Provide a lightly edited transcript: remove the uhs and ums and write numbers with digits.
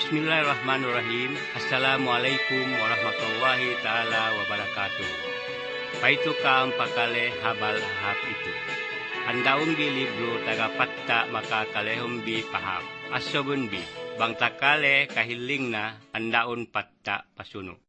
Bismillahirrahmanirrahim. Assalamualaikum warahmatullahi ta'ala wabarakatuh. Paitu ka ang pakale habal hap itu. Andaun bi libro tagapatta maka kalehom bi paham. Asobun bi. Bang takale kahiling na andaun patta pasuno.